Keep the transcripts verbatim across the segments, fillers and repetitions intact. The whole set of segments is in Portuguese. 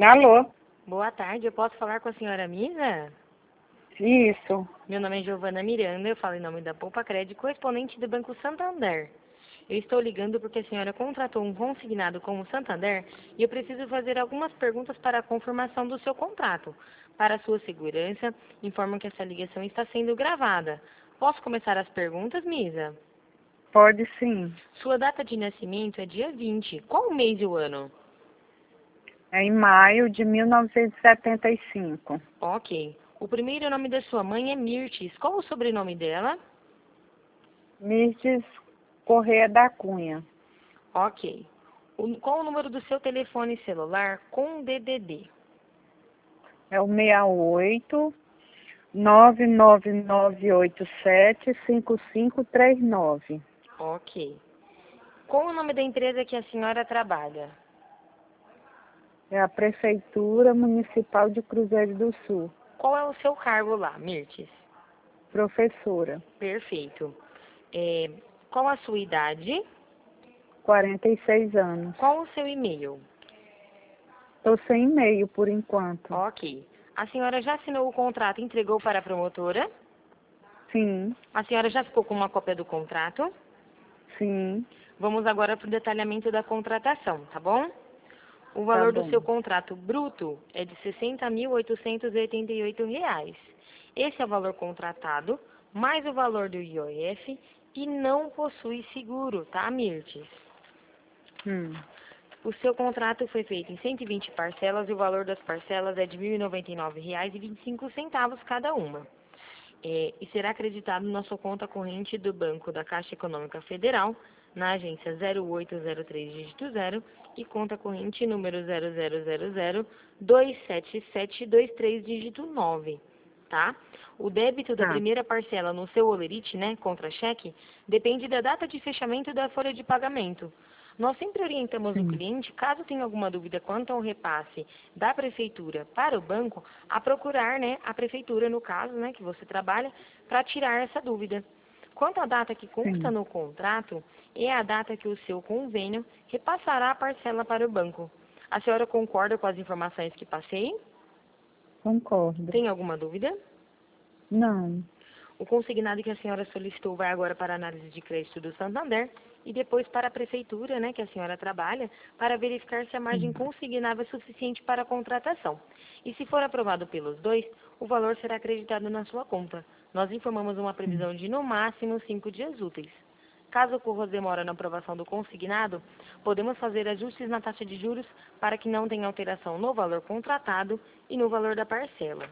Alô? Boa tarde, eu posso falar com a senhora Misa? Isso. Meu nome é Giovana Miranda, eu falo em nome da Poupa Crédito, correspondente do Banco Santander. Eu estou ligando porque a senhora contratou um consignado como Santander e eu preciso fazer algumas perguntas para a confirmação do seu contrato. Para a sua segurança, informo que essa ligação está sendo gravada. Posso começar as perguntas, Misa? Pode sim. Sua data de nascimento é dia vinte. Qual o mês e o ano? É em maio de mil novecentos e setenta e cinco. Ok. O primeiro nome da sua mãe é Mirtes. Qual o sobrenome dela? Mirtes Correia da Cunha. Ok. O, qual o número do seu telefone celular com D D D? É o seis oito nove nove nove oito sete cinco cinco três nove. Ok. Qual o nome da empresa que a senhora trabalha? É a Prefeitura Municipal de Cruzeiro do Sul. Qual é o seu cargo lá, Mirtes? Professora. Perfeito. É, qual a sua idade? quarenta e seis anos. Qual o seu e-mail? Estou sem e-mail por enquanto. Ok. A senhora já assinou o contrato e entregou para a promotora? Sim, A senhora já ficou com uma cópia do contrato? sim, Vamos agora para o detalhamento da contratação, tá bom? O tá valor do bom. seu contrato bruto é de sessenta mil oitocentos e oitenta e oito reais. Esse é o valor contratado, mais o valor do I O F e não possui seguro, tá, Mirtes? Hum, O seu contrato foi feito em cento e vinte parcelas e o valor das parcelas é de mil e noventa e nove reais e vinte e cinco centavos cada uma. É, e será acreditado na sua conta corrente do Banco da Caixa Econômica Federal, na agência zero oito zero três dígito zero e conta corrente número zero zero zero zero dois sete sete dois três dígito nove, tá? O débito da tá. primeira parcela no seu holerite, né, contra-cheque, depende da data de fechamento da folha de pagamento. Nós sempre orientamos o Sim. cliente, caso tenha alguma dúvida quanto ao repasse da prefeitura para o banco, a procurar, né, a prefeitura, no caso, né, que você trabalha, para tirar essa dúvida. Quanto à data que consta Sim, no contrato, é a data que o seu convênio repassará a parcela para o banco. A senhora concorda com as informações que passei? concordo. Tem alguma dúvida? Não, O consignado que a senhora solicitou vai agora para a análise de crédito do Santander e depois para a prefeitura, né, que a senhora trabalha, para verificar se a margem sim. consignável é suficiente para a contratação. E se for aprovado pelos dois, o valor será acreditado na sua conta. Nós informamos uma Sim. previsão de no máximo cinco dias úteis. Caso ocorra demora na aprovação do consignado, podemos fazer ajustes na taxa de juros para que não tenha alteração no valor contratado e no valor da parcela.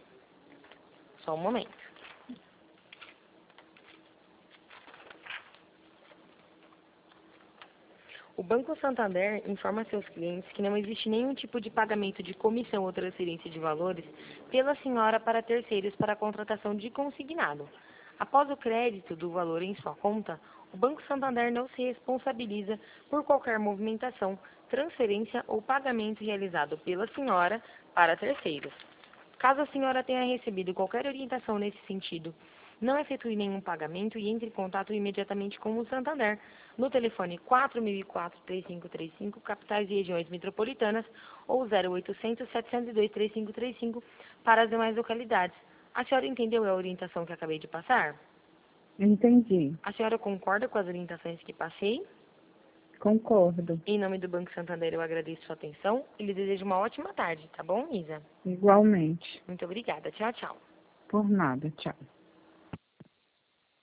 Só um momento. O Banco Santander informa a seus clientes que não existe nenhum tipo de pagamento de comissão ou transferência de valores pela senhora para terceiros para a contratação de consignado. Após o crédito do valor em sua conta, o Banco Santander não se responsabiliza por qualquer movimentação, transferência ou pagamento realizado pela senhora para terceiros. Caso a senhora tenha recebido qualquer orientação nesse sentido, não efetue nenhum pagamento e entre em contato imediatamente com o Santander, no telefone quatro mil e quatro, três cinco três cinco, capitais e regiões metropolitanas, ou zero oitocentos, setecentos e dois, três cinco três cinco para as demais localidades. A senhora entendeu a orientação que acabei de passar? Entendi. A senhora concorda com as orientações que passei? Concordo. Em nome do Banco Santander, eu agradeço sua atenção e lhe desejo uma ótima tarde, tá bom, Isa? Igualmente. Muito obrigada. Tchau, tchau. Por nada. Tchau.